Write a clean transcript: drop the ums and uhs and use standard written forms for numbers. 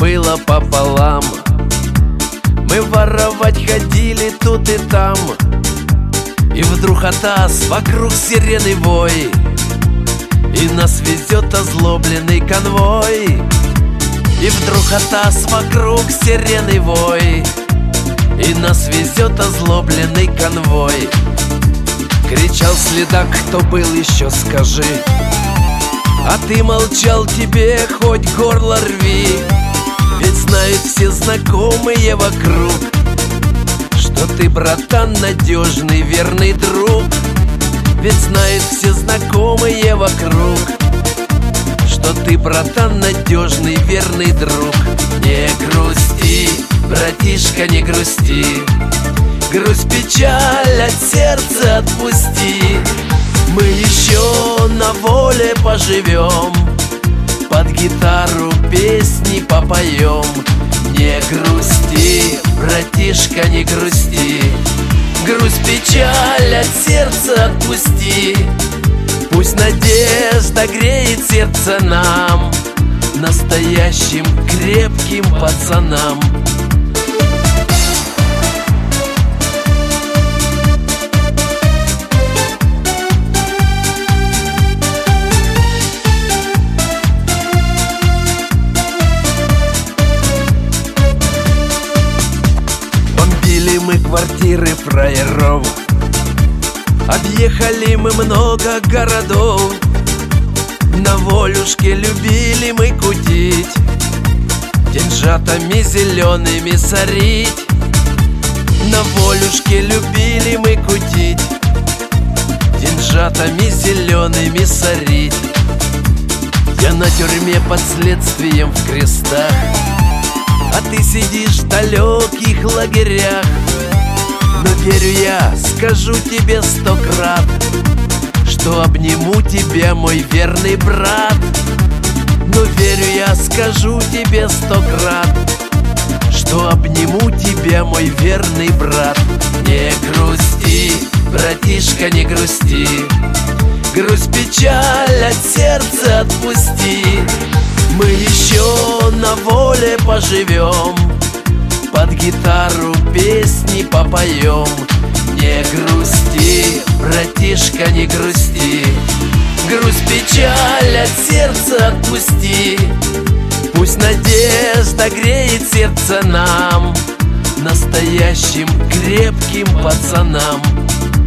было пополам. Мы воровать ходили тут и там, и вдруг атас, вокруг сирены вой, и нас везет озлобленный конвой. И вдруг атас, вокруг сирены вой, и нас везет озлобленный конвой. Кричал следак: кто был еще, скажи. А ты молчал, тебе хоть горло рви. Ведь знают все знакомые вокруг, что ты, братан, надежный, верный друг. Ведь знают все знакомые вокруг, что ты, братан, надежный, верный друг. Не грусти, братишка, не грусти. Грусть, печаль от сердца отпусти. Мы еще на воле поживем, под гитару песни попоем. Не грусти, братишка, не грусти. Грусть, печаль от сердца отпусти. Пусть надежда греет сердце нам, настоящим крепким пацанам. Мы квартиры фраеров, объехали мы много городов. На волюшке любили мы кутить, деньжатами зелеными сорить. На волюшке любили мы кутить, деньжатами зелеными сорить. Я на тюрьме под следствием в крестах, а ты сидишь в далеких лагерях. Но верю я, скажу тебе 100 крат, что обниму тебя, мой верный брат. Но верю я, скажу тебе 100 крат, что обниму тебя, мой верный брат. Не грусти, братишка, не грусти. Грусть, печаль от сердца отпусти. Мы еще на воле поживем, под гитару песни попоем. Не грусти, братишка, не грусти. Грусть, печаль от сердца отпусти. Пусть надежда греет сердце нам, настоящим крепким пацанам.